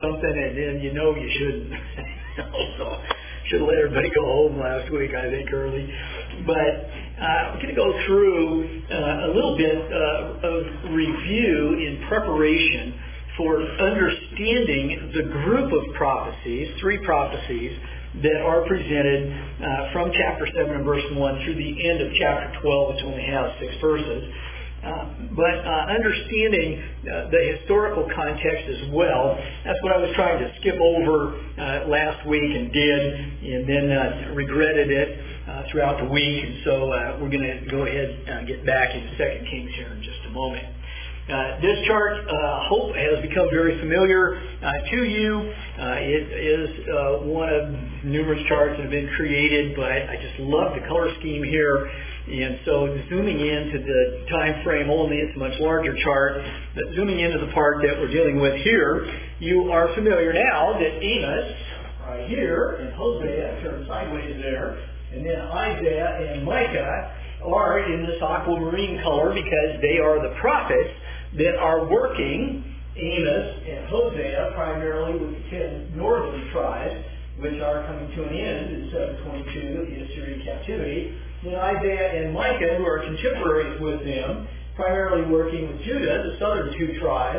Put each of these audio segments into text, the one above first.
something, and then you shouldn't. So should have let everybody go home last week, I think, early. But we're going to go through a little bit of review in preparation for understanding the group of prophecies, 3 prophecies, that are presented from chapter 7 and verse 1 through the end of chapter 12, which only has 6 verses. But understanding the historical context as well, that's what I was trying to skip over last week and did, and then regretted it throughout the week. And so we're going to go ahead and get back into 2 Kings here in just a moment. This chart, hope, has become very familiar to you. It is one of numerous charts that have been created, but I just love the color scheme here. And so zooming into the time frame only, it's a much larger chart, but zooming into the part that we're dealing with here, you are familiar now that Amos, right here, and Hosea, turn sideways there, and then Isaiah and Micah are in this aquamarine color because they are the prophets that are working, Amos and Hosea, primarily with the 10 northern tribes, which are coming to an end in 722 of the Assyrian captivity. Then Isaiah and Micah, who are contemporaries with them, primarily working with Judah, the southern 2 tribes.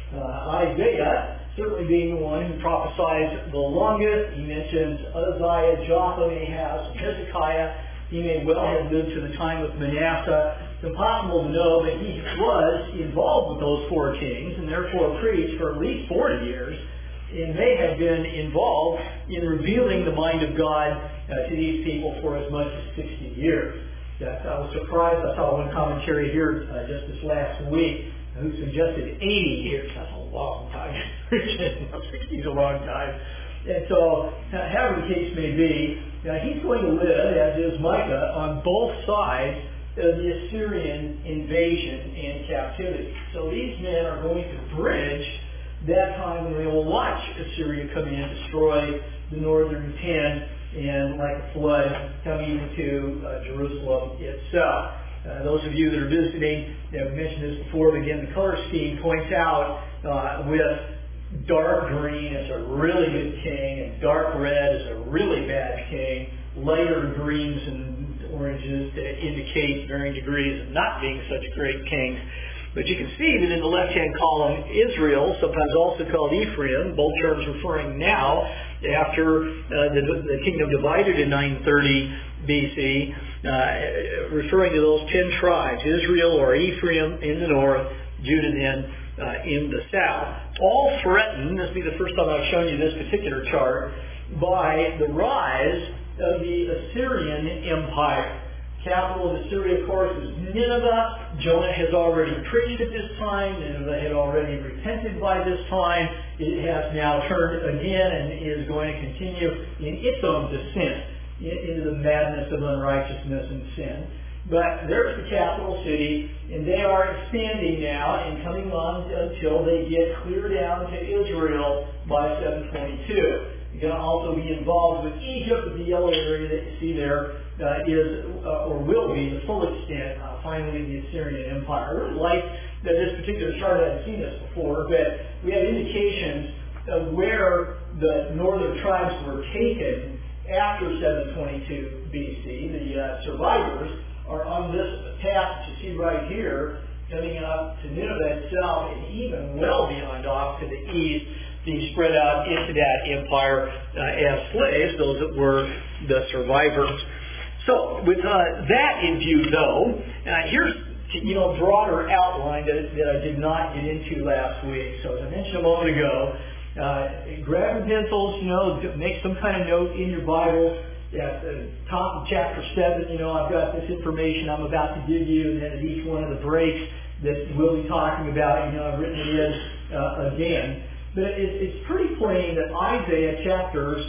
Isaiah certainly being the one who prophesies the longest. He mentions Uzziah, Jotham, Ahaz, and Hezekiah. He may well have lived to the time of Manasseh. It's impossible to know, but he was involved with those 4 kings and therefore preached for at least 40 years and may have been involved in revealing the mind of God to these people for as much as 60 years. I was surprised. I saw one commentary here just this last week who suggested 80 years. That's a long time. 60 is a long time. And so, however the case may be, he's going to live, as is Micah, on both sides of the Assyrian invasion and captivity. So these men are going to bridge that time when they will watch Assyria come in, destroy the northern 10, and like a flood, come into Jerusalem itself. Those of you that are visiting, I've mentioned this before, but again, the color scheme points out with dark green is a really good king, and dark red is a really bad king. Lighter greens and oranges that indicate varying degrees of not being such great kings. But you can see that in the left-hand column, Israel, sometimes also called Ephraim, both terms referring now after the kingdom divided in 930 BC, referring to those 10 tribes, Israel or Ephraim in the north, Judah then in the south. All threatened, this will be the first time I've shown you this particular chart, by the rise of the Assyrian Empire. Capital of Assyria, of course, is Nineveh. Jonah has already preached at this time. Nineveh had already repented by this time. It has now turned again and is going to continue in its own descent into the madness of unrighteousness and sin. But there's the capital city, and they are expanding now and coming on until they get clear down to Israel by 722. You're going to also be involved with Egypt. The yellow area that you see there is or will be the full extent, finally, of the Assyrian Empire. I really like that this particular chart. I hadn't seen this before, but we have indications of where the northern tribes were taken after 722 BC. The survivors are on this path that you see right here, coming up to Nineveh itself, and even well beyond off to the east, being spread out into that empire as slaves, those that were the survivors. So with that in view, though, here's a broader outline that I did not get into last week. So as I mentioned a moment ago, grab your pencils, make some kind of note in your Bible. At the top of chapter 7, I've got this information I'm about to give you, and then at each one of the breaks that we'll be talking about, I've written it in again. But it's pretty plain that Isaiah chapters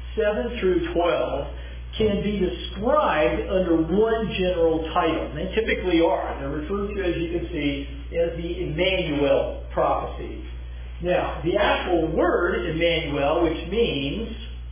7 through 12 can be described under one general title. And they typically are. They're referred to, as you can see, as the Emmanuel prophecies. Now, the actual word Emmanuel, which means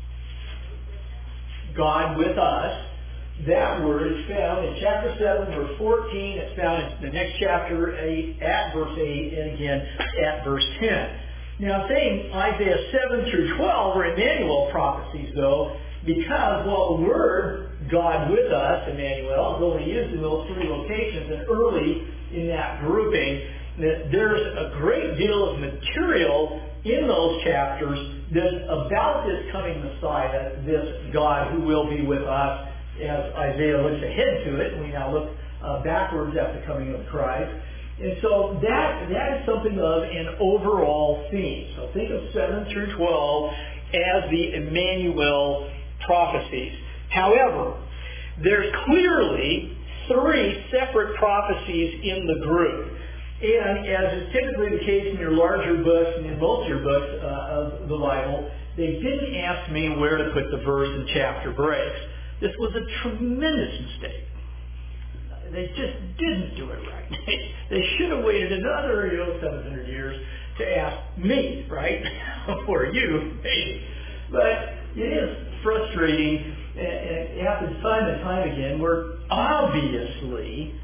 God with us, that word is found in chapter 7, verse 14. It's found in the next chapter 8, at verse 8, and again at verse 10. Now, saying Isaiah 7 through 12 are Emmanuel prophecies, though, because while the word God with us, Emmanuel, is only used in those three locations, and early in that grouping, that there's a great deal of material in those chapters that's about this coming Messiah, this God who will be with us, as Isaiah looks ahead to it, and we now look backwards at the coming of Christ. And so that is something of an overall theme. So think of 7 through 12 as the Emmanuel prophecies. However, there's clearly three separate prophecies in the group. And as is typically the case in your larger books and in most of your books of the Bible, they didn't ask me where to put the verse and chapter breaks. This was a tremendous mistake. They just didn't do it right. They should have waited another 700 years to ask me, right? Or you, maybe. But it is frustrating, and it happens time and time again, where obviously,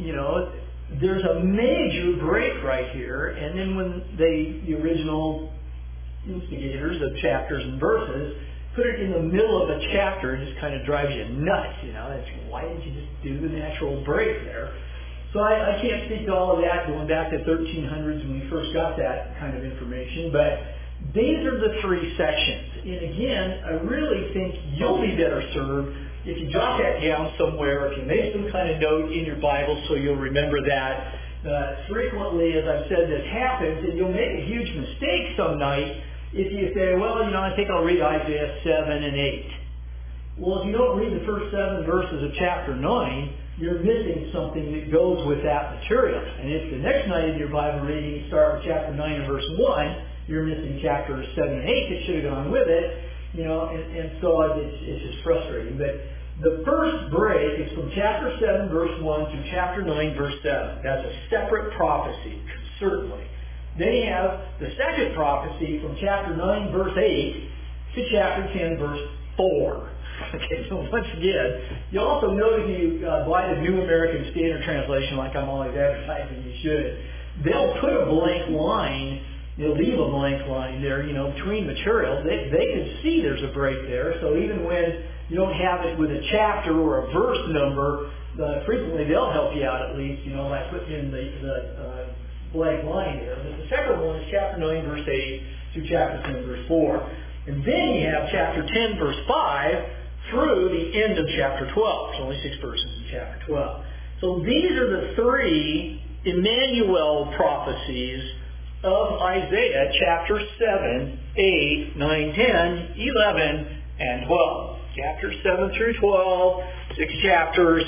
there's a major break right here, and then when the original instigators of chapters and verses put it in the middle of a chapter, it just kind of drives you nuts, It's, why didn't you just do the natural break there? So I can't speak to all of that going back to 1300s when we first got that kind of information, but these are the three sections. And again, I really think you'll be better served if you jot that down somewhere, if you make some kind of note in your Bible so you'll remember that. Frequently, as I've said, this happens, and you'll make a huge mistake some night if you say, well, I think I'll read Isaiah 7 and 8. Well, if you don't read the first 7 verses of chapter 9, you're missing something that goes with that material. And if the next night in your Bible reading you start with chapter 9 and verse 1, you're missing chapters 7 and 8 that should have gone with it, and so it's just frustrating. But the first break is from chapter 7, verse 1 to chapter 9, verse 7. That's a separate prophecy, certainly. Then you have the second prophecy from chapter 9, verse 8 to chapter 10, verse 4. Okay, so once again, you also notice you buy the New American Standard Translation, like I'm always advertising you should. They'll put a blank line, they'll leave a blank line there, between materials. They can see there's a break there, so even when you don't have it with a chapter or a verse number, frequently they'll help you out at least, by putting in the blank line there. But the second one is chapter 9, verse 8 to chapter 10, verse 4. And then you have chapter 10, verse 5 through the end of chapter 12. There's only 6 verses in chapter 12. So these are the three Emmanuel prophecies of Isaiah, chapter 7, 8, 9, 10, 11, and 12. Chapters 7 through 12, 6 chapters,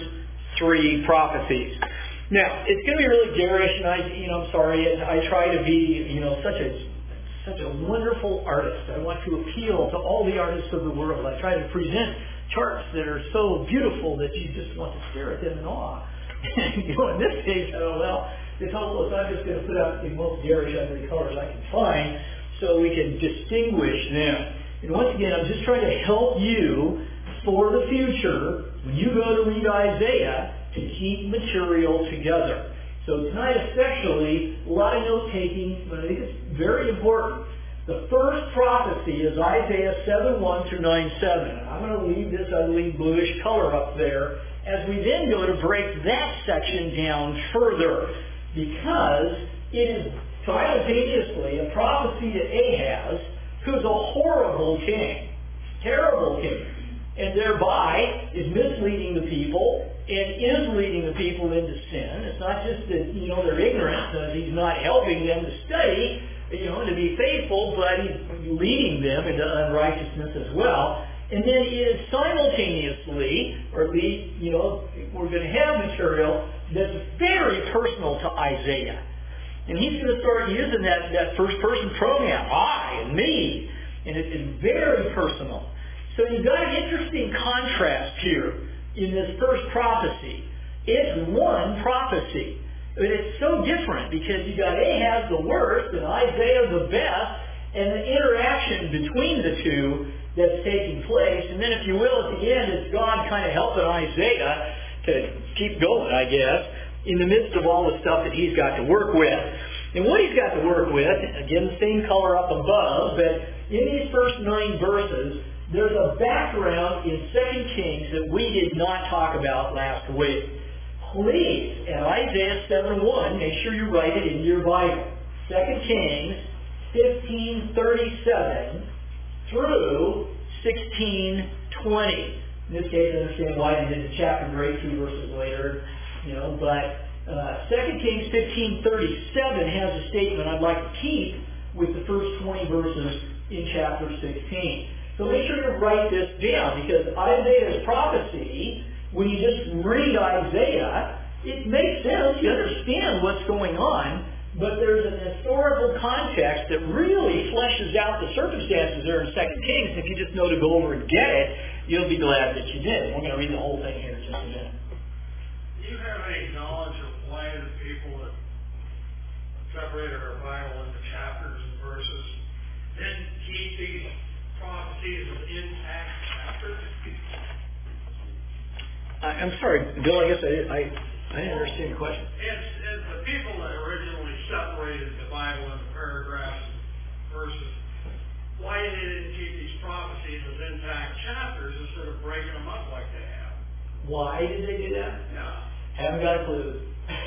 3 prophecies. Now, it's going to be really garish, and I'm sorry, I try to be, such a wonderful artist. I want to appeal to all the artists of the world. I try to present charts that are so beautiful that you just want to stare at them in awe. In this case, it's hopeless. I'm just going to put out the most garish, ugly colors I can find so we can distinguish them. And once again, I'm just trying to help you for the future, when you go to read Isaiah, to keep material together. So tonight especially, a lot of note-taking, but I think it's very important. The first prophecy is Isaiah 7:1 through 9:7. And I'm going to leave this ugly bluish color up there as we then go to break that section down further, because it is simultaneously a prophecy to Ahaz, who's a horrible king, terrible king, and thereby is misleading the people and is leading the people into sin. It's not just that, they're ignorant, he's not helping them to study, to be faithful, but he's leading them into unrighteousness as well. And then he is simultaneously, or at least, we're going to have material that's very personal to Isaiah. And he's going to start using that first-person pronoun, I and me, and it's very personal. So you've got an interesting contrast here in this first prophecy. It's one prophecy, but it's so different because you've got Ahaz the worst and Isaiah the best, and the interaction between the two that's taking place. And then, if you will, at the end, it's God kind of helping Isaiah to keep going, I guess, in the midst of all the stuff that he's got to work with. And what he's got to work with, again, the same color up above, but in these first 9 verses, there's a background in 2 Kings that we did not talk about last week. Please, at Isaiah 7:1, make sure you write it in your Bible. 2 Kings 15:37 through 16:20. In this case, I understand why they did the chapter break 2 verses later, but 2 Kings 15:37 has a statement I'd like to keep with the first 20 verses in chapter 16. So make sure to write this down, because Isaiah's prophecy, when you just read Isaiah, it makes sense. You understand what's going on, but there's an historical context that really fleshes out the circumstances there in 2 Kings. If you just know to go over and get it, you'll be glad that you did. We're going to read the whole thing here in just a minute. Do you have any knowledge of why the people that separated our Bible into chapters and verses didn't keep these prophecies as intact chapters? I'm sorry, Bill, I guess I didn't understand your question. It's the people that originally separated the Bible into paragraphs and verses. Why they didn't keep these prophecies as intact chapters instead of breaking them up like they have? Why did they do that? Yeah. Haven't got a clue.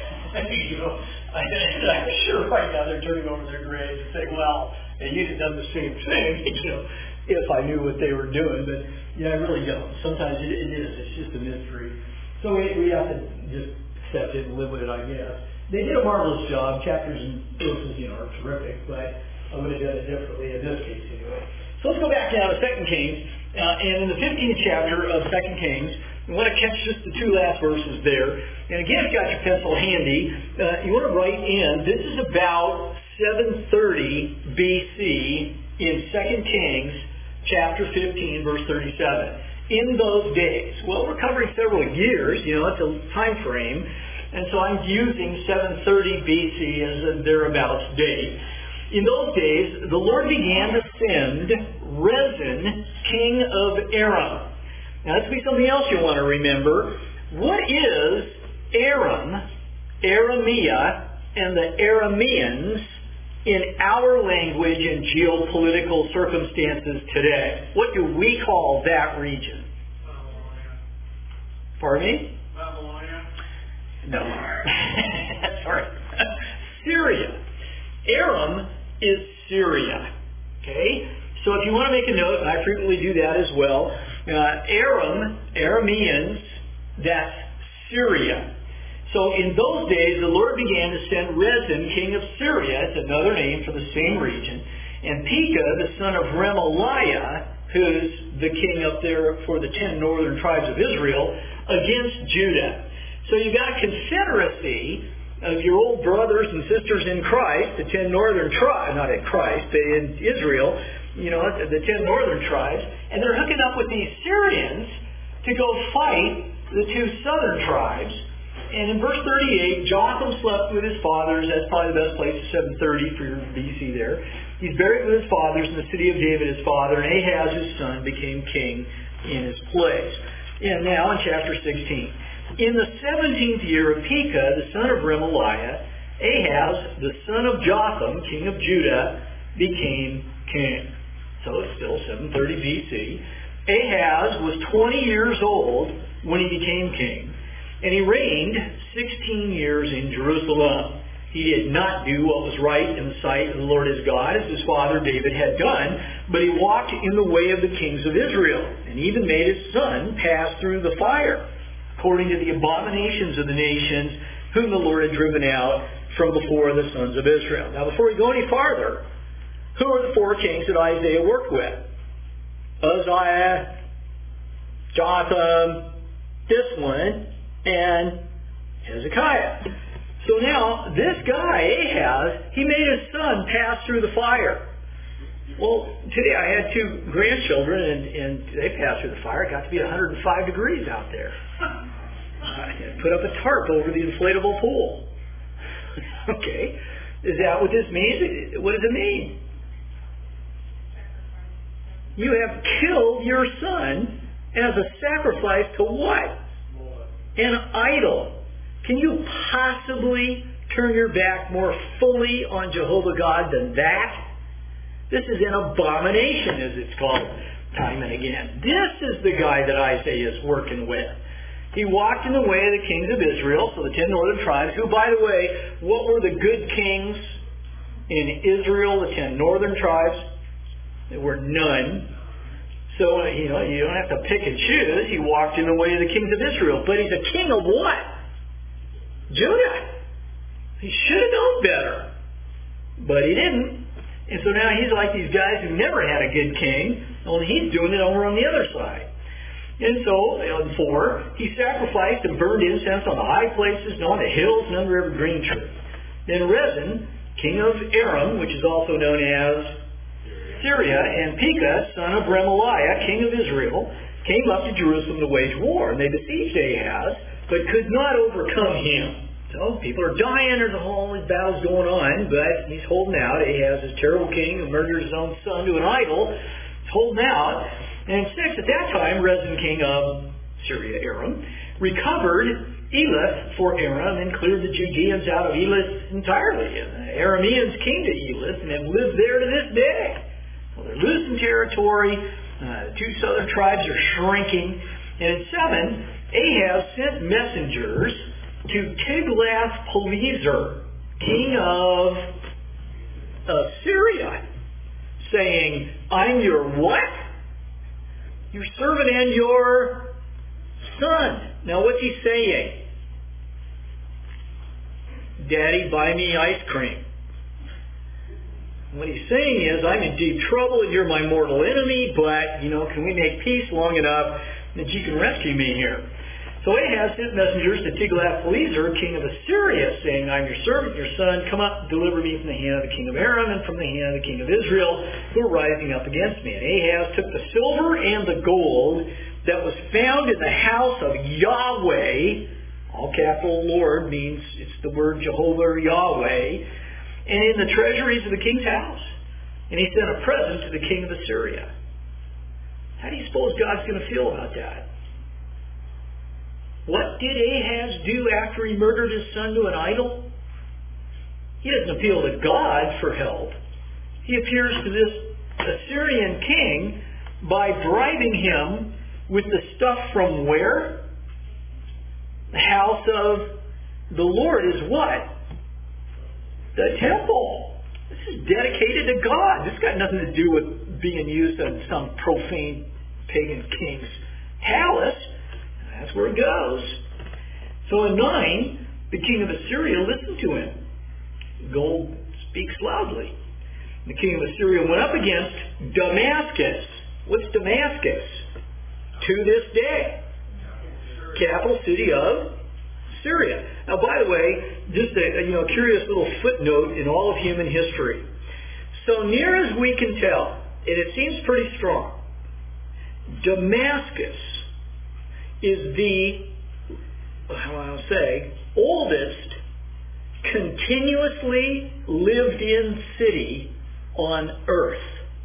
I'm sure right now they're turning over their graves and saying, well, you'd have done the same thing, if I knew what they were doing. But, I really don't. Sometimes it is. It's just a mystery. So we have to just accept it and live with it, I guess. They did a marvelous job. Chapters and verses, are terrific, but I would have done it differently in this case anyway. So let's go back now to 2 Kings. And in the 15th chapter of 2 Kings, you want to catch just the 2 last verses there. And again, if you've got your pencil handy, you want to write in, this is about 730 BC in 2 Kings chapter 15, verse 37. In those days. Well, we're covering several years, it's a time frame. And so I'm using 730 BC as a thereabouts date. In those days, the Lord began to send Rezin, king of Aram. Now, that's be something else you want to remember. What is Aram, Aramea, and the Arameans in our language and geopolitical circumstances today? What do we call that region? Babylonia. Pardon me? Babylonia. No. Sorry. Syria. Aram is Syria. Okay? So if you want to make a note, and I frequently do that as well, Arameans, that's Syria. So in those days, the Lord began to send Rezin, king of Syria, it's another name for the same region, and Pekah, the son of Remaliah, who's the king up there for the 10 northern tribes of Israel, against Judah. So you've got a confederacy of your old brothers and sisters in Christ, the 10 northern tribes, not in Christ, but in Israel, the 10 northern tribes, and they're hooking up with these Syrians to go fight the 2 southern tribes. And in verse 38, Jotham slept with his fathers. That's probably the best place, 730 for your BC there. He's buried with his fathers in the city of David, his father, and Ahaz, his son, became king in his place. And now in chapter 16. In the 17th year of Pekah, the son of Remaliah, Ahaz, the son of Jotham, king of Judah, became king. So it's still 730 BC. Ahaz was 20 years old when he became king, and he reigned 16 years in Jerusalem. He did not do what was right in the sight of the Lord his God, as his father David had done, but he walked in the way of the kings of Israel, and even made his son pass through the fire, according to the abominations of the nations whom the Lord had driven out from before the sons of Israel. Now, before we go any farther, who are the 4 kings that Isaiah worked with? Uzziah, Jotham, this one, and Hezekiah. So now, this guy, Ahaz, he made his son pass through the fire. Well, today I had 2 grandchildren, and they passed through the fire. It got to be 105 degrees out there. I put up a tarp over the inflatable pool. Okay. Is that what this means? What does it mean? You have killed your son as a sacrifice to what? An idol. Can you possibly turn your back more fully on Jehovah God than that? This is an abomination, as it's called time and again. This is the guy that Isaiah is working with. He walked in the way of the kings of Israel, so the 10 northern tribes, who, by the way, what were the good kings in Israel, the 10 northern tribes? There were none. So, you don't have to pick and choose. He walked in the way of the kings of Israel. But he's a king of what? Judah. He should have known better. But he didn't. And so now he's like these guys who never had a good king, only he's doing it over on the other side. And so, in 4, he sacrificed and burned incense on the high places and on the hills and under every green tree. Then Rezin, king of Aram, which is also known as Syria, and Pekah, son of Remaliah, king of Israel, came up to Jerusalem to wage war. And they besieged Ahaz, but could not overcome him. So people are dying, there's all these battles going on, but he's holding out. Ahaz is a terrible king who murdered his own son to an idol. He's holding out. And in 6, at that time, Rezin, king of Syria, Aram, recovered Elath for Aram and cleared the Judeans out of Elath entirely. And the Arameans came to Elath and have lived there to this day. Well, they're losing territory. The 2 southern tribes are shrinking. And in 7, Ahaz sent messengers to Tiglath-Pileser, king of Syria, saying, I'm your what? Your servant and your son. Now what's he saying? Daddy, buy me ice cream. What he's saying is, I'm in deep trouble and you're my mortal enemy, but, can we make peace long enough that you can rescue me here? So Ahaz sent messengers to Tiglath-Pileser, king of Assyria, saying, I'm your servant, your son, come up, deliver me from the hand of the king of Aram and from the hand of the king of Israel, who are rising up against me. And Ahaz took the silver and the gold that was found in the house of Yahweh, all capital Lord means it's the word Jehovah or Yahweh, and in the treasuries of the king's house. And he sent a present to the king of Assyria. How do you suppose God's going to feel about that? What did Ahaz do after he murdered his son to an idol? He doesn't appeal to God for help. He appeals to this Assyrian king by bribing him with the stuff from where? The house of the Lord is what? The temple. This is dedicated to God. This got nothing to do with being used on some profane pagan king's palace. That's where it goes. So in 9, the king of Assyria listened to him. Gold speaks loudly. The king of Assyria went up against Damascus. What's Damascus? To this day. Capital city of Syria. Now, by the way, just a curious little footnote in all of human history. So near as we can tell, and it seems pretty strong, Damascus is the, oldest continuously lived in city on earth.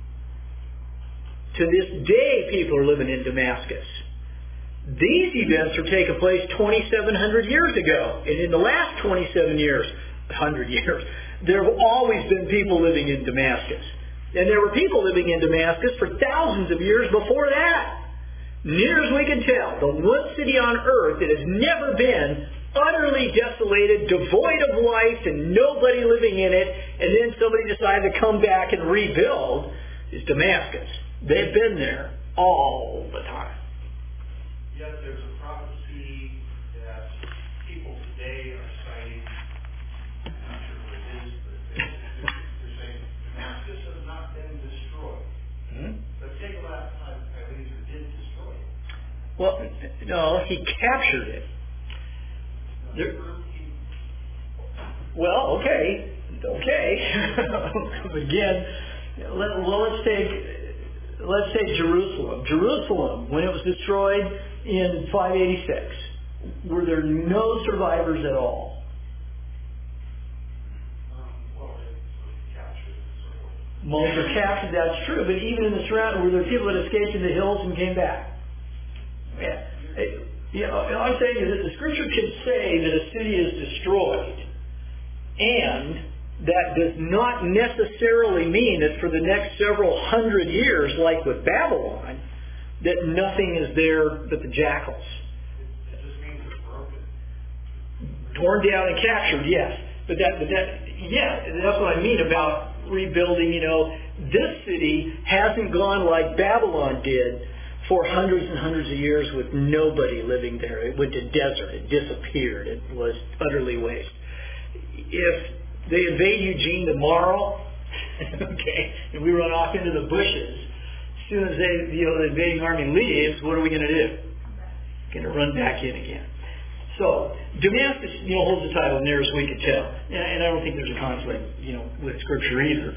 To this day, people are living in Damascus. These events are taking place 2,700 years ago. And in the last 100 years, there have always been people living in Damascus. And there were people living in Damascus for thousands of years before that. Near as we can tell, the one city on earth that has never been utterly desolated, devoid of life, and nobody living in it, and then somebody decided to come back and rebuild, is Damascus. They've been there all the time. Yet there's a prophecy that people today are citing, I'm not sure what it is, but they're saying Damascus has not been destroyed. But Tiglath-Pileser did destroy it. Well, no, he captured it. Well, okay. Again, let's take Jerusalem. Jerusalem, when it was destroyed in 586, were there no survivors at all? Well, it was captured. Most were captured, that's true, but even in the surrounding, were there people that escaped in the hills and came back? Yeah. I'm saying is that the Scripture can say that a city is destroyed, And that does not necessarily mean that for the next several hundred years, like with Babylon, that nothing is there but the jackals. It just means it's broken. Torn down and captured, yes. But that's what I mean about rebuilding. This city hasn't gone like Babylon did for hundreds and hundreds of years with nobody living there. It went to desert. It disappeared. It was utterly waste. If they invade Eugene tomorrow, okay, and we run off into the bushes, as soon as the invading army leaves, what are we going to do? Going to run back in again. So Damascus, holds the title "Near as we could tell," and I don't think there's a conflict, with Scripture either.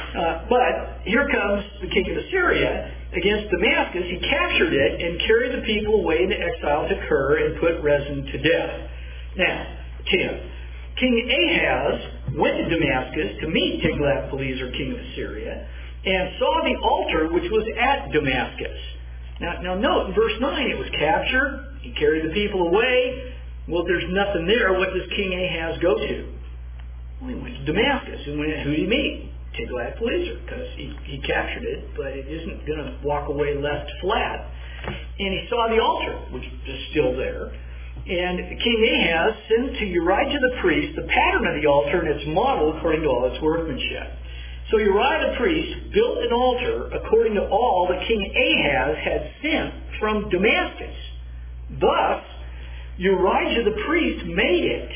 But here comes the king of Assyria against Damascus. He captured it and carried the people away into exile to Kir and put Rezin to death. Now, 10. King Ahaz went to Damascus to meet Tiglath-Pileser, king of Assyria, and saw the altar which was at Damascus. Now note in verse 9, it was captured. He carried the people away. Well, there's nothing there. What does King Ahaz go to? Well, he went to Damascus. And who did he meet? Tiglath-Pileser, because he captured it, but it isn't going to walk away left flat. And he saw the altar, which is still there. And King Ahaz sent to Uriah the priest the pattern of the altar and its model according to all its workmanship. So Uriah the priest built an altar according to all that King Ahaz had sent from Damascus. Thus, Uriah the priest made it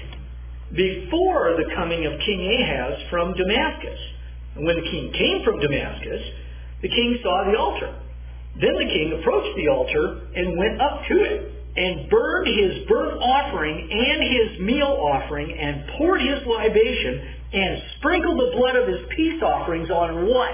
before the coming of King Ahaz from Damascus. And when the king came from Damascus, the king saw the altar. Then the king approached the altar and went up to it, and burned his burnt offering and his meal offering, and poured his libation, and sprinkled the blood of his peace offerings on what?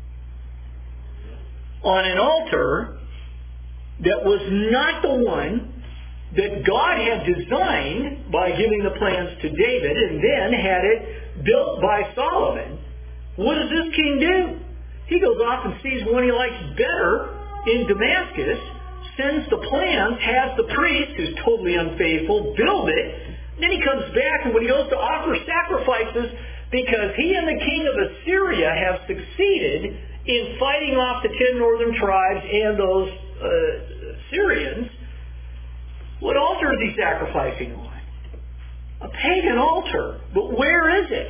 On an altar that was not the one that God had designed by giving the plans to David, and then had it built by Solomon. What does this king do? He goes off and sees one he likes better in Damascus, sends the plans, has the priest, who's totally unfaithful, build it. Then he comes back, and when he goes to offer sacrifices, because he and the king of Assyria have succeeded in fighting off the 10 northern tribes and those Syrians, what altar is he sacrificing on? A pagan altar. But where is it?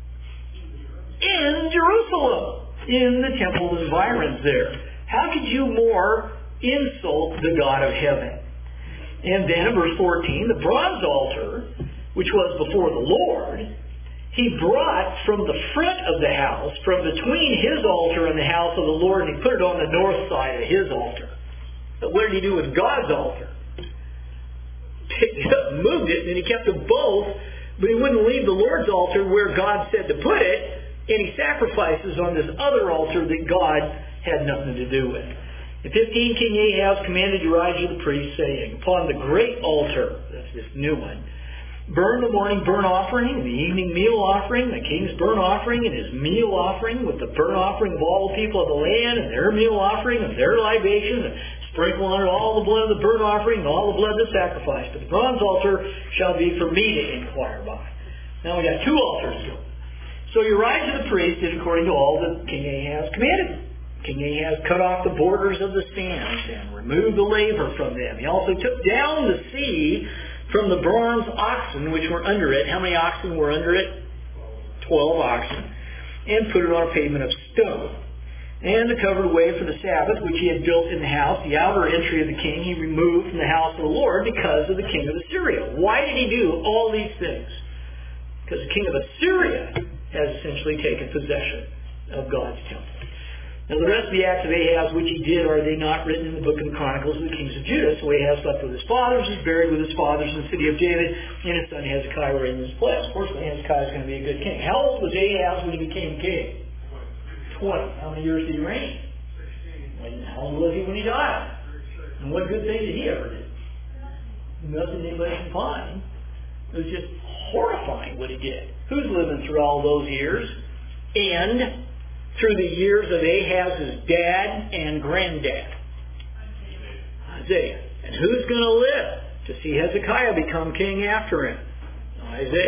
In Jerusalem, in the temple environs there. How could you more insult the God of heaven? And then in verse 14, the bronze altar, which was before the Lord, he brought from the front of the house, from between his altar and the house of the Lord, and he put it on the north side of his altar. But what did he do with God's altar? Picked it up, moved it, and he kept them both, but he wouldn't leave the Lord's altar where God said to put it, and he sacrifices on this other altar that God had nothing to do with. In 15, King Ahaz commanded Uriah the priest, saying, upon the great altar, that's this new one, burn the morning burnt offering, the evening meal offering, the king's burnt offering, and his meal offering, with the burnt offering of all the people of the land, and their meal offering, and their libations, and sprinkle on it all the blood of the burnt offering, and all the blood of the sacrifice. But the bronze altar shall be for me to inquire by. Now we got two altars going. So Uriah the priest did according to all that King Ahaz commanded him. King Ahaz cut off the borders of the stands and removed the laver from them. He also took down the sea from the bronze oxen which were under it. How many oxen were under it? 12 oxen. And put it on a pavement of stone. And the covered way for the Sabbath, which he had built in the house, the outer entry of the king, he removed from the house of the Lord because of the king of Assyria. Why did he do all these things? Because the king of Assyria has essentially taken possession of God's temple. Now the rest of the acts of Ahaz which he did, are they not written in the book of the Chronicles of the kings of Judah? So Ahaz slept with his fathers, was buried with his fathers in the city of David, and his son Hezekiah reigned in his place. Of course, Hezekiah is going to be a good king. How old was Ahaz when he became king? 20. How many years did he reign? 16. How old was he when he died? 36. And what good thing did he ever do? Nothing anybody can find. It was just horrifying what he did. Who's living through all those years? And through the years of Ahaz's dad and granddad? Isaiah. And who's going to live to see Hezekiah become king after him? Isaiah.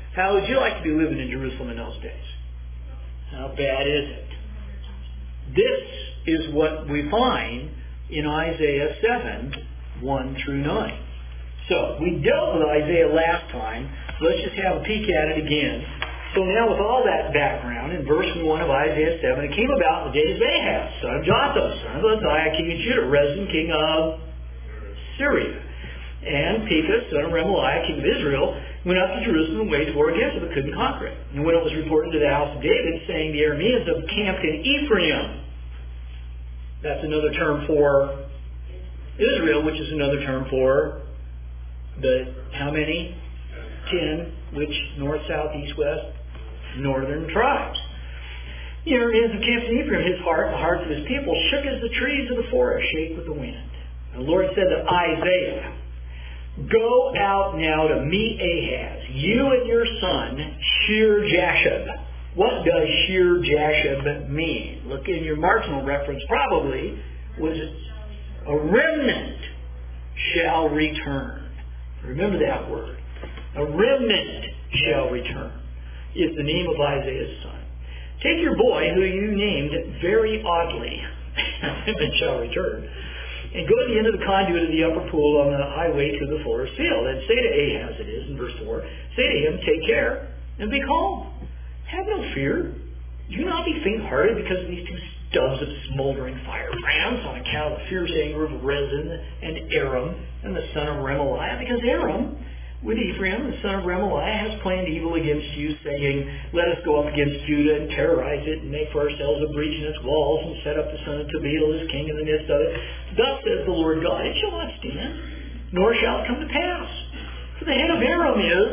How would you like to be living in Jerusalem in those days? How bad is it? This is what we find in Isaiah 7, 1 through 9. So, we dealt with Isaiah last time. Let's just have a peek at it again. So now with all that background, in verse 1 of Isaiah 7, it came about in the days of Ahaz, son of Jotham, son of Uzziah, king of Judah, Rezin, king of Syria. And Pekah, son of Remaliah, king of Israel, went up to Jerusalem and waged war against it, but couldn't conquer it. And when it was reported to the house of David, saying the Arameans have camped in Ephraim. That's another term for Israel, which is another term for the, how many? 10, which north, south, east, west, northern tribes. The Arameans have camped in Ephraim. His heart and the hearts of his people shook as the trees of the forest shake with the wind. And the Lord said to Isaiah, go out now to meet Ahaz, you and your son, Shear-Jashub. What does Shear-Jashub mean? Look in your marginal reference, probably, was a remnant shall return. Remember that word. A remnant shall return is the name of Isaiah's son. Take your boy, who you named very oddly, and shall return, and go to the end of the conduit of the upper pool on the highway to the fuller's field, and say to Ahaz, it is in verse 4, say to him, take care and be calm. Have no fear. Do not be faint-hearted because of these two stubs of smoldering firebrands on account of the fierce anger of Rezin and Aram and the son of Remaliah, because Aram with Ephraim, the son of Remaliah, has planned evil against you, saying, let us go up against Judah and terrorize it and make for ourselves a breach in its walls and set up the son of Tabeel as king in the midst of it. Thus says the Lord God, it shall not stand, nor shall it come to pass. For the head of Aram is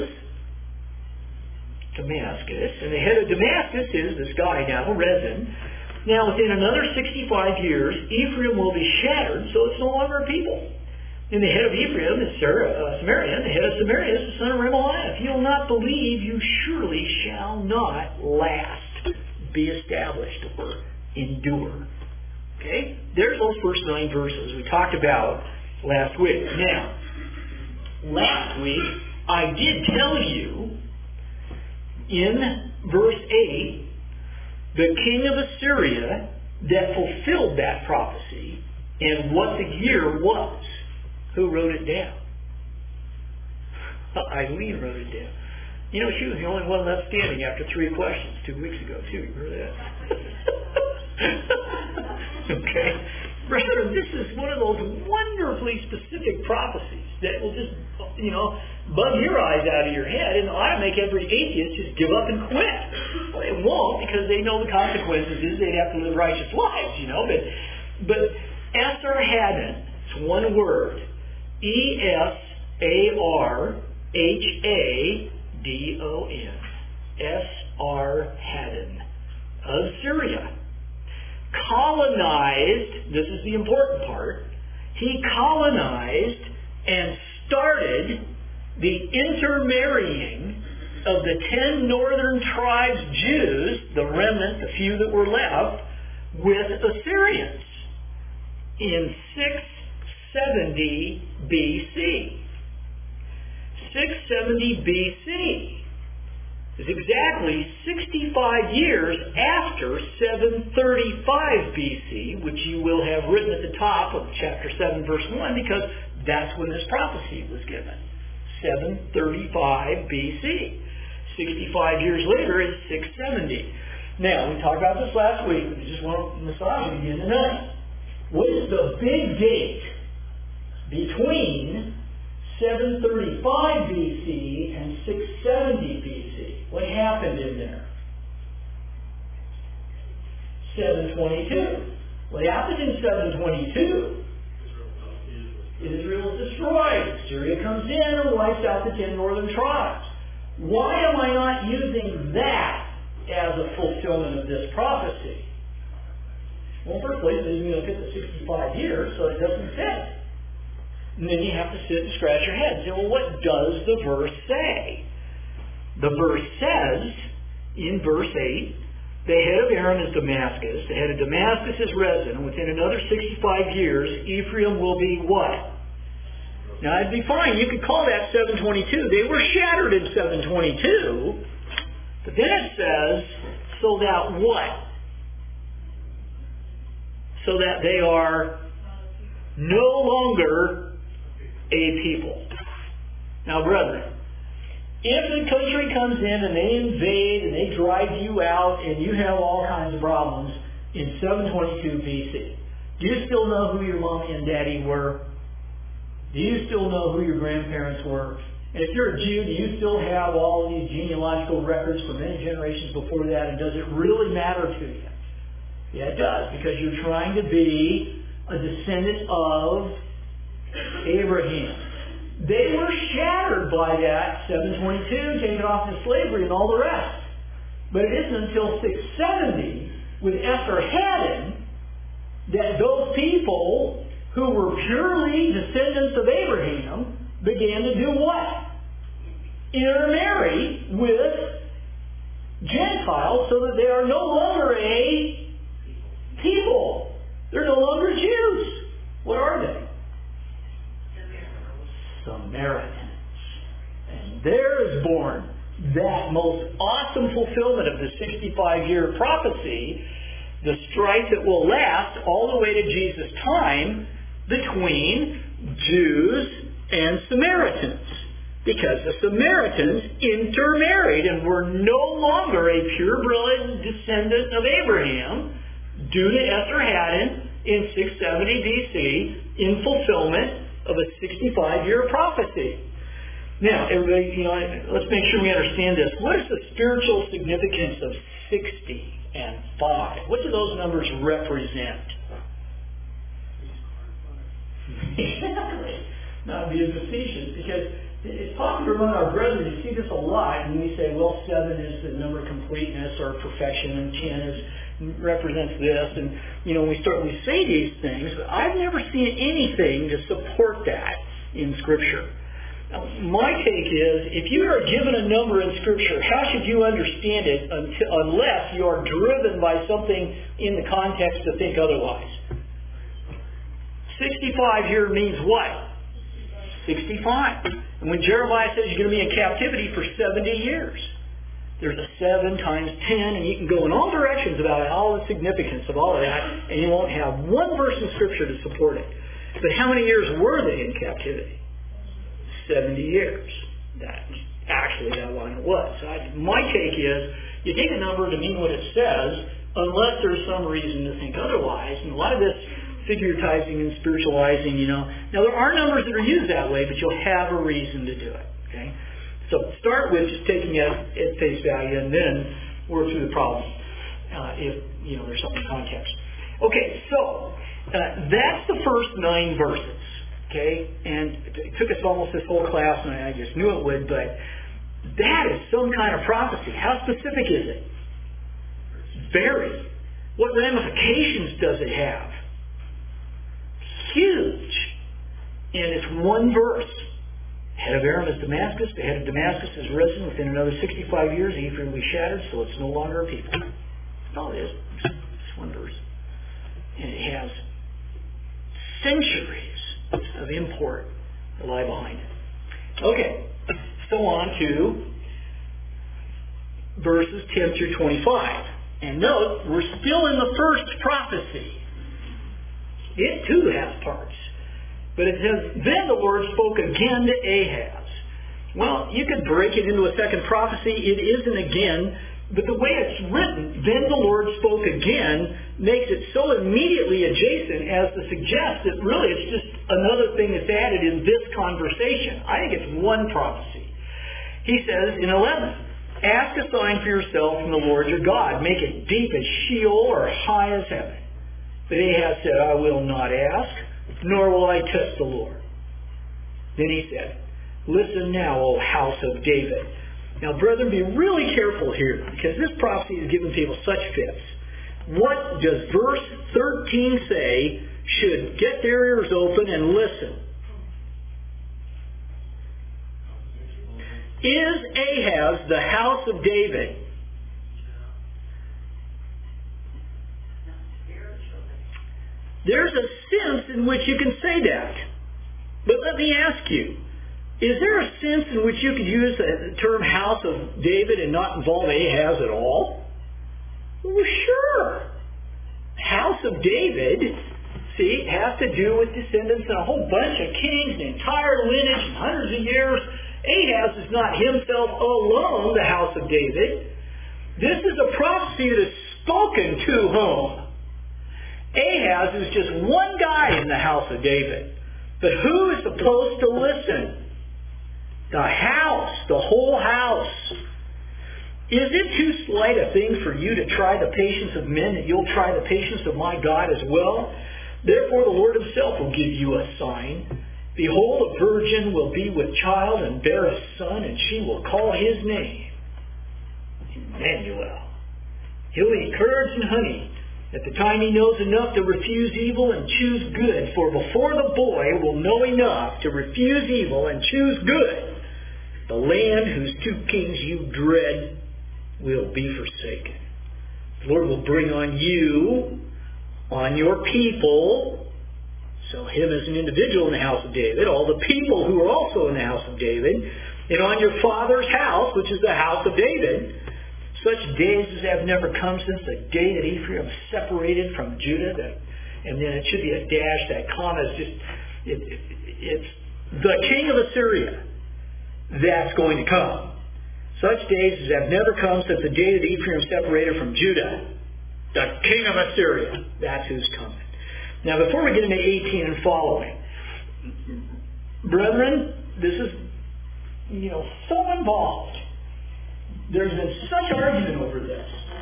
Damascus, and the head of Damascus is this guy now, Rezin. Now within another 65 years, Ephraim will be shattered, so it's no longer a people. And the head of Ephraim is Samaria, and the head of Samaria is the son of Remaliah. If you will not believe, you surely shall not last, be established, or endure. Okay? There's those first 9 verses we talked about last week. Now, last week, I did tell you, in verse 8, the king of Assyria that fulfilled that prophecy, and what the year was. Who wrote it down? Eileen wrote it down. You know, she was the only one left standing after 3 questions 2 weeks ago, too. You remember that? Okay. Brethren, this is one of those wonderfully specific prophecies that will just, bug your eyes out of your head and ought to make every atheist just give up and quit. Well, they won't, because they know the consequences is they'd have to live righteous lives, But Esarhaddon, it's one word. Esarhaddon. Esarhaddon of Syria. Colonized, this is the important part, he colonized and started the intermarrying of the 10 northern tribes Jews, the remnant, the few that were left, with Assyrians in 670 BC. 670 BC is exactly 65 years after 735 BC, which you will have written at the top of chapter 7, verse 1, because that's when this prophecy was given. 735 BC. 65 years later is 670. Now, we talked about this last week, but I just want to massage it again tonight. What is the big date between 735 BC and 670 BC? What happened in there? 722. What happened in 722? Israel is destroyed. Syria comes in and wipes out the 10 northern tribes. Why am I not using that as a fulfillment of this prophecy? Well, first place, you don't get the 65 years, so it doesn't fit. And then you have to sit and scratch your head and say, well, what does the verse say? The verse says, in verse 8, the head of Aram is Damascus, the head of Damascus is Rezin, and within another 65 years, Ephraim will be what? Now, it'd be fine. You could call that 722. They were shattered in 722. But then it says, so that what? So that they are no longer a people. Now, brethren, if the country comes in and they invade and they drive you out and you have all kinds of problems in 722 BC, do you still know who your mommy and daddy were? Do you still know who your grandparents were? And if you're a Jew, do you still have all of these genealogical records from many generations before that? And does it really matter to you? Yeah, it does, because you're trying to be a descendant of Abraham. They were shattered by that 722, taken off into slavery and all the rest. But it isn't until 670 with Esarhaddon that those people who were purely descendants of Abraham began to do what? Intermarry with Gentiles so that they are no longer a people. They're no longer Jews. What are they? Samaritans. And there is born that most awesome fulfillment of the 65-year prophecy, the strife that will last all the way to Jesus' time between Jews and Samaritans. Because the Samaritans intermarried and were no longer a purebred descendant of Abraham due to Esarhaddon in 670 BC in fulfillment of a 65-year prophecy. Now, everybody, let's make sure we understand this. What is the spiritual significance of 60 and 5? What do those numbers represent? Exactly. Not being facetious, because it's popular among our brethren. You see this a lot, and we say, well, 7 is the number of completeness or perfection, and 10 represents this, and we say these things, but I've never seen anything to support that in Scripture. Now, my take is, if you are given a number in Scripture, how should you understand it unless you are driven by something in the context to think otherwise? 65 here means what? 65. And when Jeremiah says you're going to be in captivity for 70 years, there's a 7 times 10, and you can go in all directions about all the significance of all of that, and you won't have one verse in Scripture to support it. But how many years were they in captivity? 70 years. That's actually how long it was. So my take is, you take a number to mean what it says, unless there's some reason to think otherwise. And a lot of this figuratizing and spiritualizing, Now, there are numbers that are used that way, but you'll have a reason to do it. Okay? So start with just taking it at face value and then work through the problem if there's something in context. Okay, so that's the first 9 verses. Okay, and it took us almost this whole class, and I just knew it would, but that is some kind of prophecy. How specific is it? Very. What ramifications does it have? Huge. And it's one verse. The head of Aram is Damascus. The head of Damascus is risen. Within another 65 years, Ephraim will be shattered, so it's no longer a people. That's all it is. It's one verse. And it has centuries of import that lie behind it. Okay, so on to verses 10 through 25. And note, we're still in the first prophecy. It too has parts. But it says, then the Lord spoke again to Ahaz. Well, you could break it into a second prophecy. It isn't again. But the way it's written, then the Lord spoke again, makes it so immediately adjacent as to suggest that really it's just another thing that's added in this conversation. I think it's one prophecy. He says in 11, ask a sign for yourself from the Lord your God. Make it deep as Sheol or high as heaven. But Ahaz said, I will not ask, nor will I test the Lord. Then he said, listen now, O house of David. Now, brethren, be really careful here, because this prophecy is giving people such fits. What does verse 13 say? Should get their ears open and listen. Is Ahaz the house of David? There's a sense in which you can say that. But let me ask you, is there a sense in which you could use the term house of David and not involve Ahaz at all? Well, sure. House of David, see, has to do with descendants and a whole bunch of kings, an entire lineage, and hundreds of years. Ahaz is not himself alone, the house of David. This is a prophecy that is spoken to whom? Ahaz is just one guy in the house of David. But who is supposed to listen? The house, the whole house. Is it too slight a thing for you to try the patience of men, that you'll try the patience of my God as well? Therefore the Lord himself will give you a sign. Behold, a virgin will be with child and bear a son, and she will call his name Emmanuel. He'll eat curds and honey. At the time he knows enough to refuse evil and choose good. For before the boy will know enough to refuse evil and choose good, the land whose 2 kings you dread will be forsaken. The Lord will bring on you, on your people, so him as an individual in the house of David, all the people who are also in the house of David, and on your father's house, which is the house of David, such days as have never come since the day that Ephraim separated from Judah. And then it should be a dash. That comma is just, it's the king of Assyria that's going to come. Such days as have never come since the day that Ephraim separated from Judah. The king of Assyria. That's who's coming. Now, before we get into 18 and following, brethren, this is, so involved. There's been such argument over this.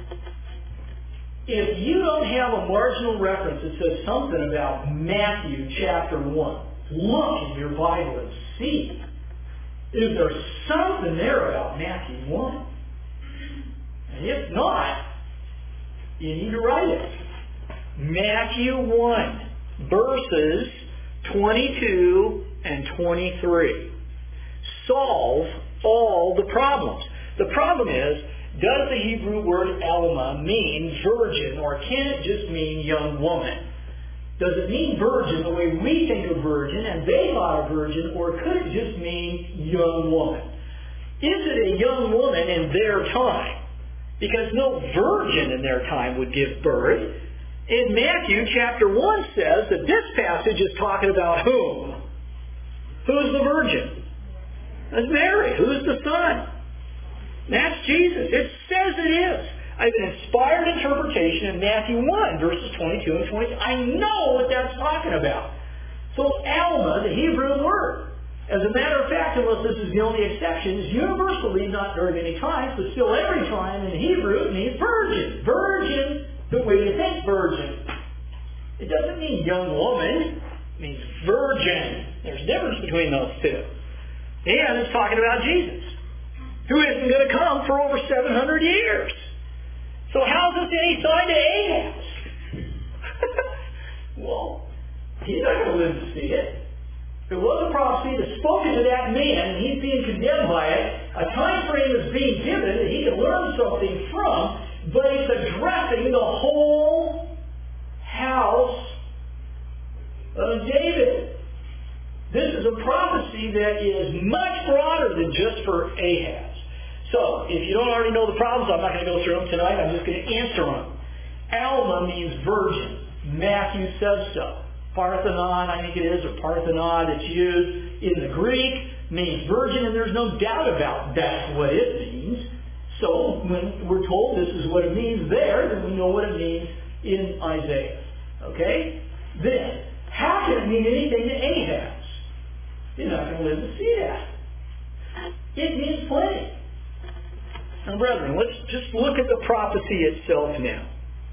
If you don't have a marginal reference that says something about Matthew chapter 1, look in your Bible and see. Is there something there about Matthew 1? And if not, you need to write it. Matthew 1, verses 22 and 23. Solve all the problems. The problem is, does the Hebrew word Alma mean virgin, or can it just mean young woman? Does it mean virgin the way we think of virgin, and they thought of virgin, or could it just mean young woman? Is it a young woman in their time? Because no virgin in their time would give birth. In Matthew chapter 1 says that this passage is talking about whom? Who's the virgin? That's Mary. Who's the son? That's Jesus. It says it is. I have an inspired interpretation in Matthew 1, verses 22 and 23. I know what that's talking about. So Alma, the Hebrew word, as a matter of fact, unless this is the only exception, is universally, not very many times, but still every time in Hebrew, it means virgin. Virgin, the way you think virgin. It doesn't mean young woman. It means virgin. There's a difference between those two. And it's talking about Jesus, who isn't going to come for over 700 years. So how's this any sign to Ahaz? Well, he's not going to live to see it. There was a prophecy that's spoken to that man, and he's being condemned by it. A time frame is being given that he can learn something from, but it's addressing the whole house of David. This is a prophecy that is much broader than just for Ahaz. So, if you don't already know the problems, I'm not going to go through them tonight. I'm just going to answer them. Alma means virgin. Matthew says so. Parthenon, I think it is, or Parthenon that's used in the Greek, means virgin, and there's no doubt about that's what it means. So, when we're told this is what it means there, then we know what it means in Isaiah. Okay? Then, how can it mean anything to Ahaz? You're not going to live to see that. It means plenty. Now, brethren, let's just look at the prophecy itself now.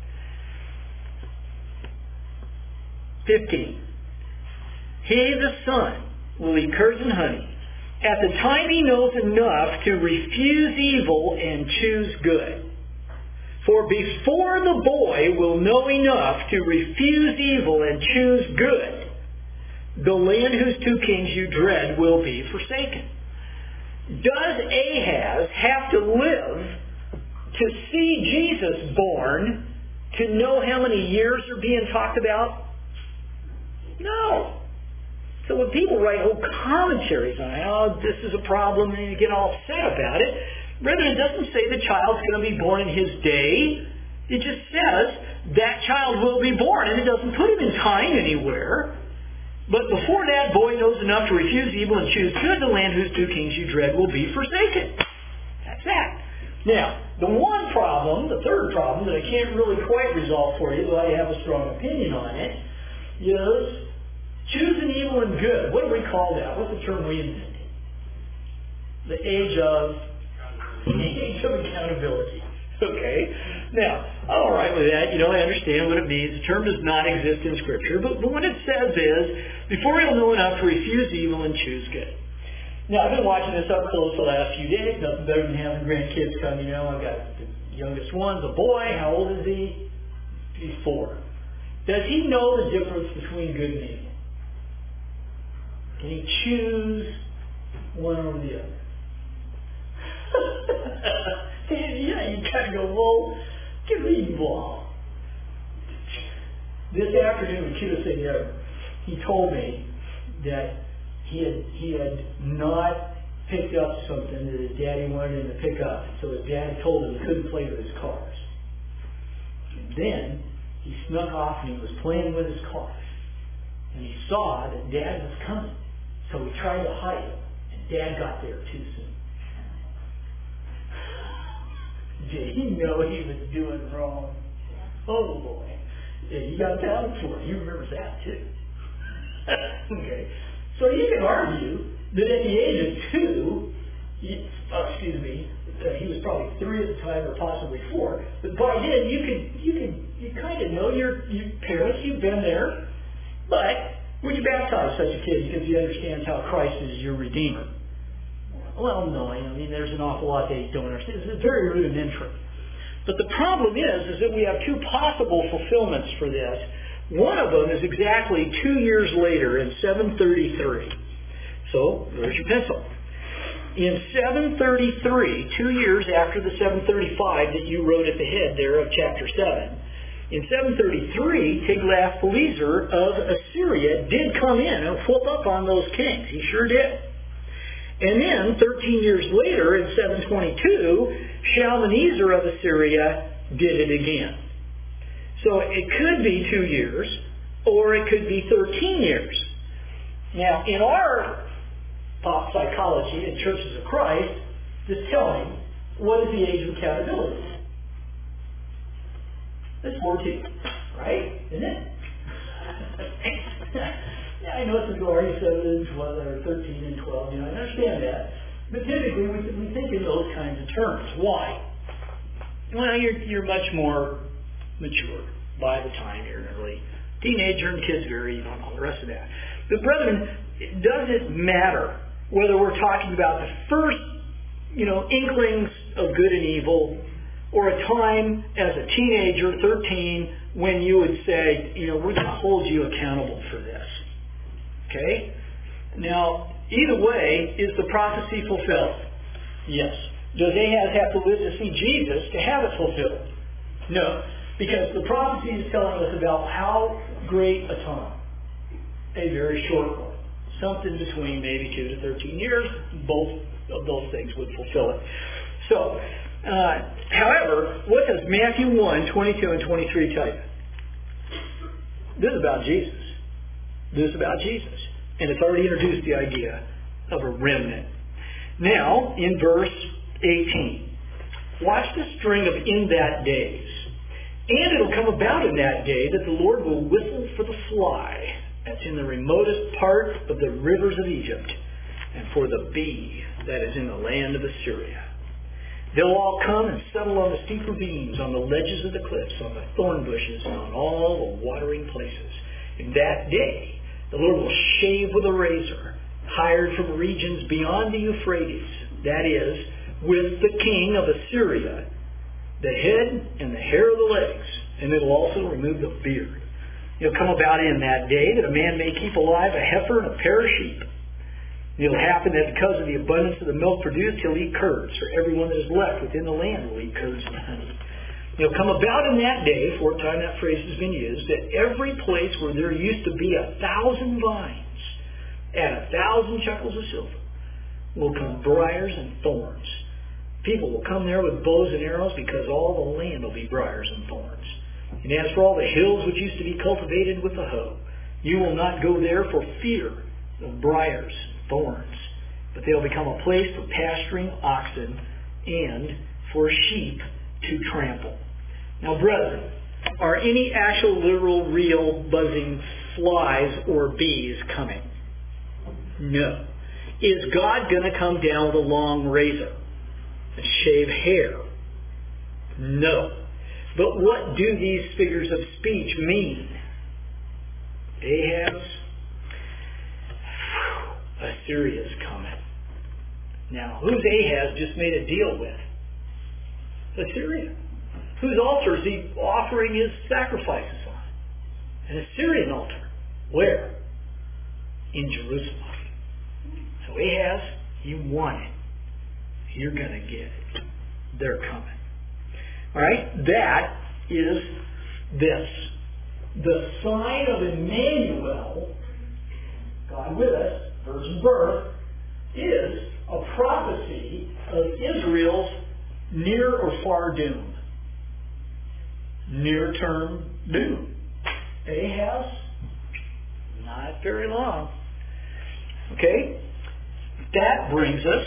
15. He, the son, will eat curds and honey. At the time he knows enough to refuse evil and choose good. For before the boy will know enough to refuse evil and choose good, the land whose 2 kings you dread will be forsaken. Does Ahaz have to live to see Jesus born to know how many years are being talked about? No. So when people write whole commentaries on it, oh, this is a problem, and you get all upset about it, rather it doesn't say the child's going to be born in his day. It just says that child will be born, and it doesn't put him in time anywhere. But before that boy knows enough to refuse evil and choose good, the land whose two kings you dread will be forsaken. That's that. Now, the one problem, the third problem, that I can't really quite resolve for you, though I have a strong opinion on it, is choosing evil and good. What do we call that? What's the term we invented? The age of accountability. Okay? Now, I'm all right with that. I understand what it means. The term does not exist in Scripture. But what it says is, before he'll know enough to refuse evil and choose good. Now, I've been watching this up close the last few days. Nothing better than having grandkids come. I've got the youngest one's a boy. How old is he? He's 4. Does he know the difference between good and evil? Can he choose one over the other? Yeah, you kind of go, well, give me the ball. This afternoon, cutest thing ever, he told me that he had not picked up something that his daddy wanted him to pick up. So his daddy told him he couldn't play with his cars. And then he snuck off and he was playing with his cars. And he saw that Dad was coming. So he tried to hide him. And Dad got there too soon. Did he know he was doing wrong? Oh boy. Yeah, he got down for it. He remembers that too. Okay. So you can argue that at the age of 2, he was probably 3 at the time or possibly 4, but by then you kind of know your parents, you've been there. But when you baptize such a kid, because he understands how Christ is your Redeemer. Well, no, there's an awful lot they don't understand. It's very rudimentary. But the problem is that we have 2 possible fulfillments for this. One of them is exactly 2 years later in 733. So, there's your pencil. In 733, 2 years after the 735 that you wrote at the head there of chapter 7, in 733, Tiglath-Pileser of Assyria did come in and whoop up on those kings. He sure did. And then, 13 years later, in 722, Shalmaneser of Assyria did it again. So it could be 2 years, or it could be 13 years. Now, in our pop psychology in Churches of Christ, just tell me, what is the age of accountability? It's 14, right? Isn't it? Yeah, I know it's a glory, 7 and 12, or 13 and 12, I understand that. But typically, we think in those kinds of terms. Why? Well, you're much more mature by the time you're an early teenager, and kids vary, and all the rest of that. But brethren, does it matter whether we're talking about the first, inklings of good and evil, or a time as a teenager, 13, when you would say, we're going to hold you accountable for this. Okay? Now, either way, is the prophecy fulfilled? Yes. Does Ahaz have to live to see Jesus to have it fulfilled? No. Because the prophecy is telling us about how great a time. A very short one. Something between maybe 2 to 13 years. Both of those things would fulfill it. So, however, what does Matthew 1, 22 and 23 tell you? This is about Jesus. This is about Jesus. And it's already introduced the idea of a remnant. Now, in verse 18, watch the string of "in that days." And it'll come about in that day that the Lord will whistle for the fly that's in the remotest part of the rivers of Egypt, and for the bee that is in the land of Assyria. They'll all come and settle on the steep ravines, on the ledges of the cliffs, on the thorn bushes, and on all the watering places. In that day, the Lord will shave with a razor, hired from regions beyond the Euphrates, that is, with the king of Assyria, the head and the hair of the legs, and it will also remove the beard. It'll come about in that day that a man may keep alive a heifer and a pair of sheep. It'll happen that because of the abundance of the milk produced, he'll eat curds, for everyone that is left within the land will eat curds and honey. It'll come about in that day, fourth time that phrase has been used, that every place where there used to be 1,000 vines At 1,000 shekels of silver will come briars and thorns. People will come there with bows and arrows because all the land will be briars and thorns. And as for all the hills which used to be cultivated with the hoe, you will not go there for fear of briars and thorns, but they'll become a place for pasturing oxen and for sheep to trample. Now, brethren, are any actual, literal, real, buzzing flies or bees coming? No. Is God going to come down with a long razor and shave hair? No. But what do these figures of speech mean? Ahaz, Assyria's coming. Now, who's Ahaz just made a deal with? Assyria. Whose altar is he offering his sacrifices on? An Assyrian altar. Where? In Jerusalem. So Ahaz, you want it. You're going to get it. They're coming. All right? That is this. The sign of Emmanuel, God with us, virgin birth, is a prophecy of Israel's near or far doom. Near-term doom. Ahaz, not very long. Okay? That brings us,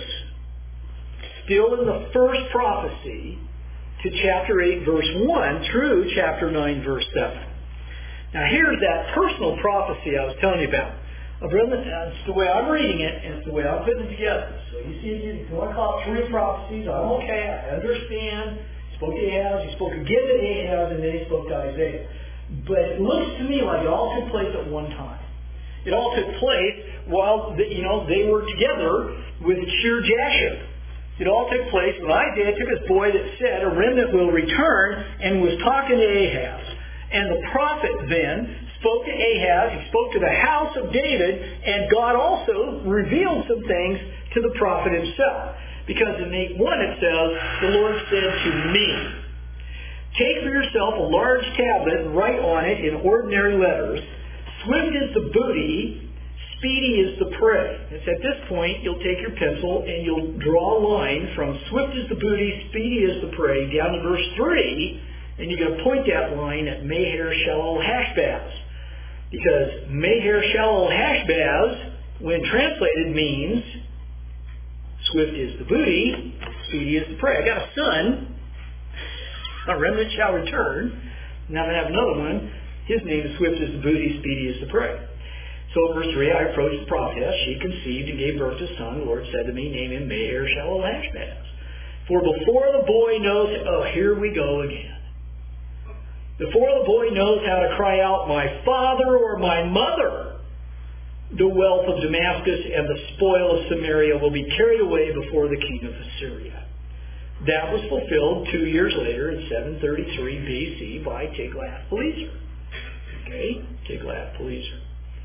still in the first prophecy, to chapter 8, verse 1, through chapter 9, verse 7. Now here's that personal prophecy I was telling you about. Brethren, it's the way I'm reading it, and it's the way I'm putting it together. So you see, if you want to call it 3 prophecies, I'm okay, I understand. He spoke to Ahaz, he spoke again to Ahaz, and then he spoke to Isaiah. But it looks to me like it all took place at one time. It all took place while they were together with Shir-Jashub. It all took place when Isaiah took his boy that said, a remnant will return, and was talking to Ahaz. And the prophet then spoke to Ahaz, he spoke to the house of David, and God also revealed some things to the prophet himself. Because in 8:1 it says, the Lord said to me, take for yourself a large tablet and write on it in ordinary letters, swift is the booty, speedy is the prey. It's at this point you'll take your pencil and you'll draw a line from swift is the booty, speedy is the prey, down to verse 3, and you're going to point that line at Meher Shalal Hashbaz. Because Meher Shalal Hashbaz, when translated, means swift is the booty, speedy is the prey. I got a son, a remnant shall return, and I'm going to have another one. His name is swift is the booty, speedy is the prey. So verse 3, I approached the prophetess. She conceived and gave birth to a son. The Lord said to me, name him Meher Shalal Hashbaz. For before the boy knows, here we go again. Before the boy knows how to cry out, my father or my mother, the wealth of Damascus and the spoil of Samaria will be carried away before the king of Assyria. That was fulfilled 2 years later in 733 BC by Tiglath-Pileser. Okay? Tiglath-Pileser.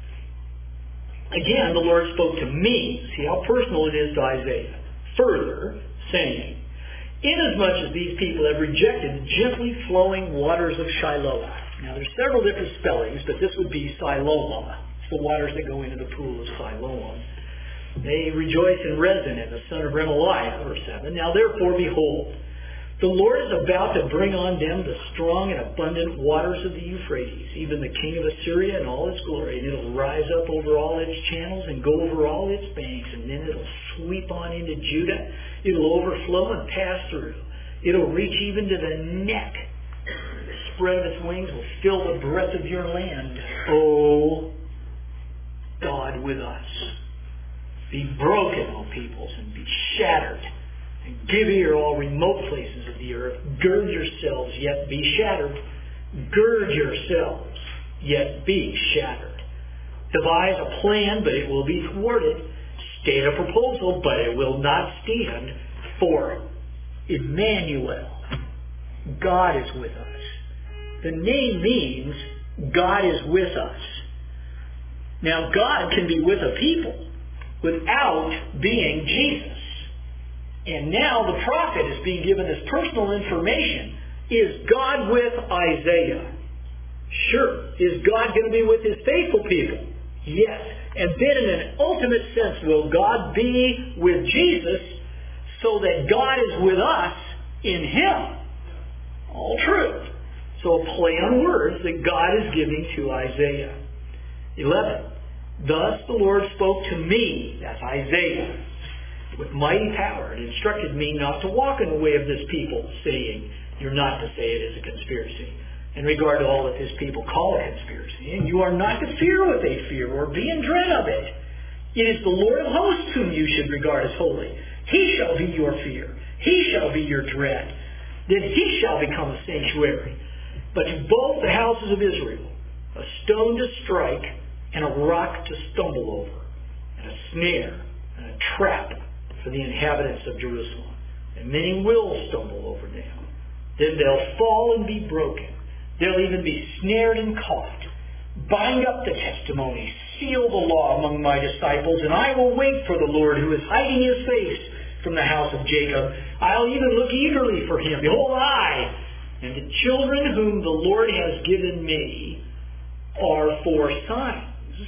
Again, the Lord spoke to me. See how personal it is to Isaiah. Further, saying, inasmuch as these people have rejected the gently flowing waters of Shiloah. Now, there's several different spellings, but this would be Siloam. It's the waters that go into the pool of Siloam. They rejoice in Rezin, the son of Remaliah, verse 7. Now, therefore, behold, the Lord is about to bring on them the strong and abundant waters of the Euphrates, even the king of Assyria in all its glory. And it'll rise up over all its channels and go over all its banks. And then it'll sweep on into Judah. It'll overflow and pass through. It'll reach even to the neck. The spread of its wings will fill the breadth of your land. O God with us. Be broken, O peoples, and be shattered. And give ear, all remote places of the earth. Gird yourselves, yet be shattered. Gird yourselves, yet be shattered. Devise a plan, but it will be thwarted. State a proposal, but it will not stand. For Emmanuel, God is with us. The name means God is with us. Now, God can be with a people without being Jesus. And now the prophet is being given this personal information. Is God with Isaiah? Sure. Is God going to be with his faithful people? Yes. And then in an ultimate sense, will God be with Jesus so that God is with us in Him? All true. So a play on words that God is giving to Isaiah. 11. Thus the Lord spoke to me, that's Isaiah, with mighty power, and instructed me not to walk in the way of this people, saying, you're not to say it is a conspiracy, in regard to all that this people call a conspiracy. And you are not to fear what they fear, or be in dread of it. It is the Lord of hosts whom you should regard as holy. He shall be your fear. He shall be your dread. Then He shall become a sanctuary. But to both the houses of Israel, a stone to strike, and a rock to stumble over, and a snare, and a trap for the inhabitants of Jerusalem. And many will stumble over them. Then they'll fall and be broken. They'll even be snared and caught. Bind up the testimony, seal the law among my disciples, and I will wait for the Lord who is hiding His face from the house of Jacob. I'll even look eagerly for Him. Behold, I and the children whom the Lord has given me are for signs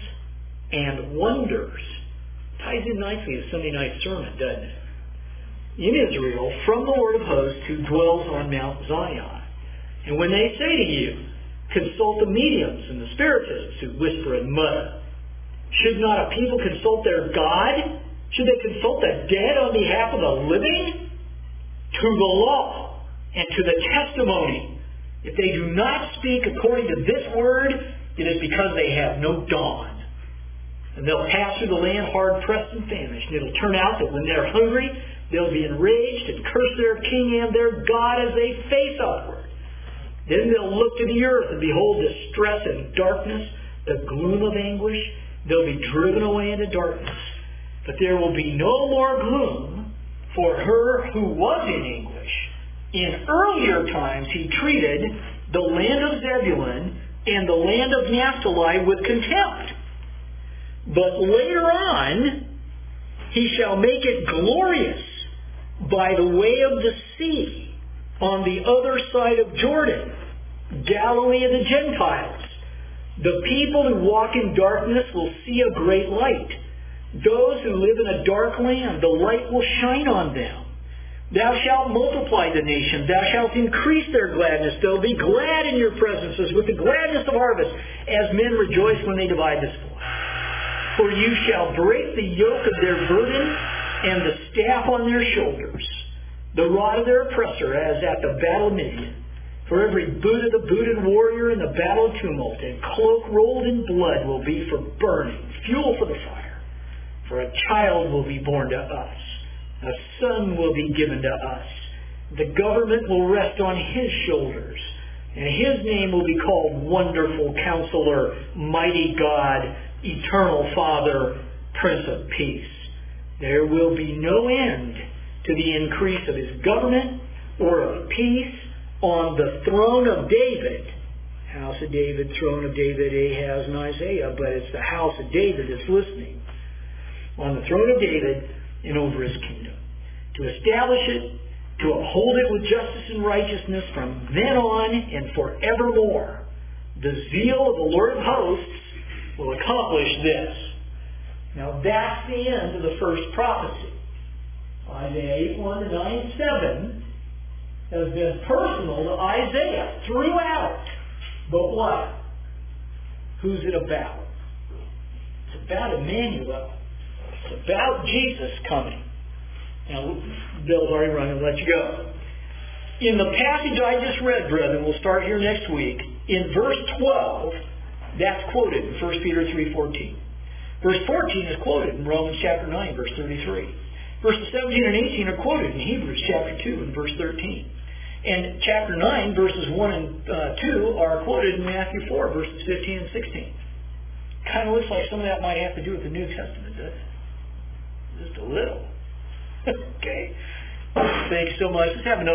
and wonders. Ties in nicely to Sunday night sermon, doesn't it? In Israel, from the Lord of hosts who dwells on Mount Zion. And when they say to you, consult the mediums and the spiritists who whisper and mutter, should not a people consult their God? Should they consult the dead on behalf of the living? To the law and to the testimony. If they do not speak according to this word, it is because they have no dawn. And they'll pass through the land hard-pressed and famished. And it'll turn out that when they're hungry, they'll be enraged and curse their king and their God as they face upward. Then they'll look to the earth and behold distress and darkness, the gloom of anguish. They'll be driven away into darkness. But there will be no more gloom for her who was in anguish. In earlier times he treated the land of Zebulun and the land of Naphtali with contempt. But later on, he shall make it glorious by the way of the sea on the other side of Jordan, Galilee of the Gentiles. The people who walk in darkness will see a great light. Those who live in a dark land, the light will shine on them. Thou shalt multiply the nations. Thou shalt increase their gladness. They'll be glad in your presences with the gladness of harvest, as men rejoice when they divide the spoil. For you shall break the yoke of their burden and the staff on their shoulders, the rod of their oppressor, as at the battle of Midian. For every boot of the booted warrior in the battle of tumult, and cloak rolled in blood will be for burning, fuel for the fire. For a child will be born to us. A son will be given to us. The government will rest on His shoulders, and His name will be called Wonderful Counselor, Mighty God, Eternal Father, Prince of Peace. There will be no end to the increase of His government or of peace on the throne of David. House of David, throne of David, Ahaz and Isaiah, but it's the house of David that's listening. On the throne of David and over His kingdom. To establish it, to uphold it with justice and righteousness from then on and forevermore. The zeal of the Lord of hosts will accomplish this. Now that's the end of the first prophecy. Isaiah 8:1 to 9:7 has been personal to Isaiah throughout. But what? Who's it about? It's about Emmanuel. It's about Jesus coming. Now, Bill's already run and let you go. In the passage I just read, brethren, we'll start here next week, in verse 12, that's quoted in 1 Peter 3:14. Verse 14 is quoted in Romans chapter 9, verse 33. Verses 17 and 18 are quoted in Hebrews chapter 2 and verse 13. And chapter 9, verses 1 and 2 are quoted in Matthew 4, verses 15 and 16. Kind of looks like some of that might have to do with the New Testament, doesn't it? Just a little. Okay. Thanks so much. Let's have another